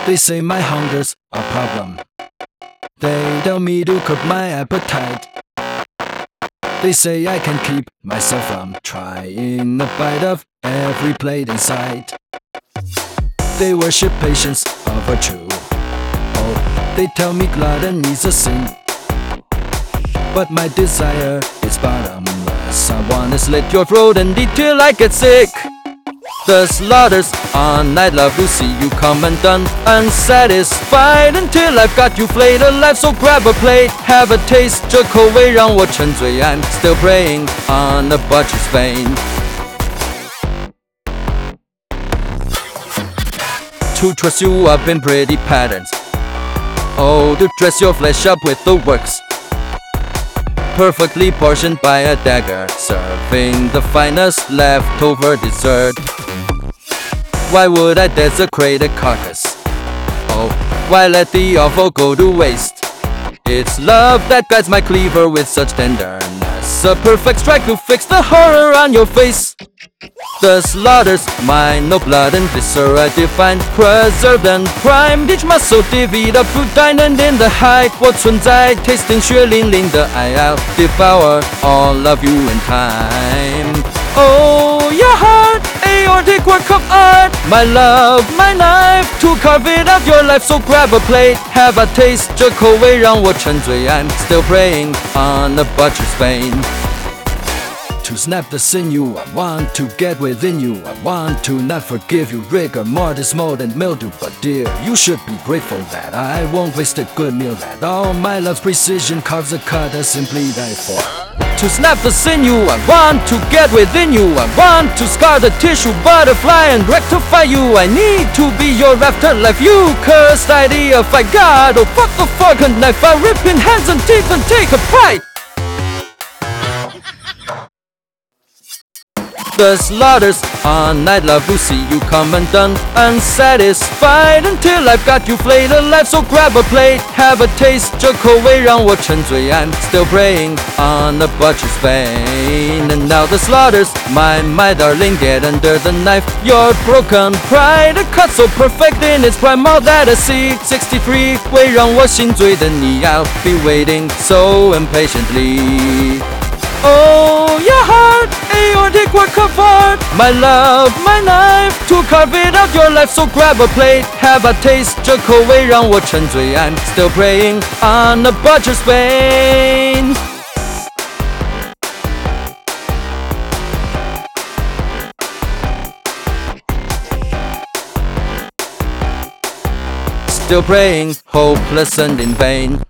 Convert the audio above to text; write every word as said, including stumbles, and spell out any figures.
They say my hunger's a problem. They tell me to curb my appetite. They say I can keep myself from trying a bite of every plate in sight. They worship patience a virtue. Oh, they tell me gluttony's a sin. But my desire is bottomless. I wanna slit your throat and eat till I get sick. The slaughters on night love to see you come undone, unsatisfied until I've got you flayed alive. So grab a plate, have a taste, 这口味让我沉醉 I'm still preying on a butcher's vein. To trust you up in pretty patterns. Oh, to dress your flesh up with the works. Perfectly portioned by a dagger, serving the finest leftover dessert. Why would I desecrate a carcass? Oh, why let the offal go to waste? It's love that guides my cleaver with such tenderness, a perfect strike to fix the horror on your face. The slaughters, mine, no blood and viscera defined, preserved and primed, each muscle divvied up, food dined and in the height. 我存在 tasting 血淋淋的爱 I'll devour all of you in time. Oh, your heart, aortic work of art, my love, my knife, to carve it out your life. So grab a plate, have a taste, 这口味让我沉醉 I'm still preying on a butcher's vein. To snap the sinew, I want to get within you. I want to not forgive you. Rigor mortis, mold and mildew. But dear, you should be grateful that I won't waste a good meal, that all my love's precision carves a cut I simply die for. To snap the sinew, I want to get within you. I want to scar the tissue butterfly and rectify you. I need to be your afterlife. You cursed idea, fight God. Oh, fuck the fork and knife. I rip in hands and teeth and take a bite. The slaughters on night love to see you come undone, unsatisfied until I've got you flayed alive. So grab a plate, have a taste, 这口味让我沉醉 I'm still preying on a butcher's vein. And now the slaughters, my, my darling, get under the knife. Your broken pride, a cut so perfect in its prime, all that I see. sixty-three 会让我心醉的你 I'll be waiting so impatiently. Oh, your heart, aortic work of art, my love, my knife, to carve it out your life. So grab a plate, have a taste, 这口味让我沉醉 I'm still preying on a butcher's vein. Still praying, hopeless and in vain.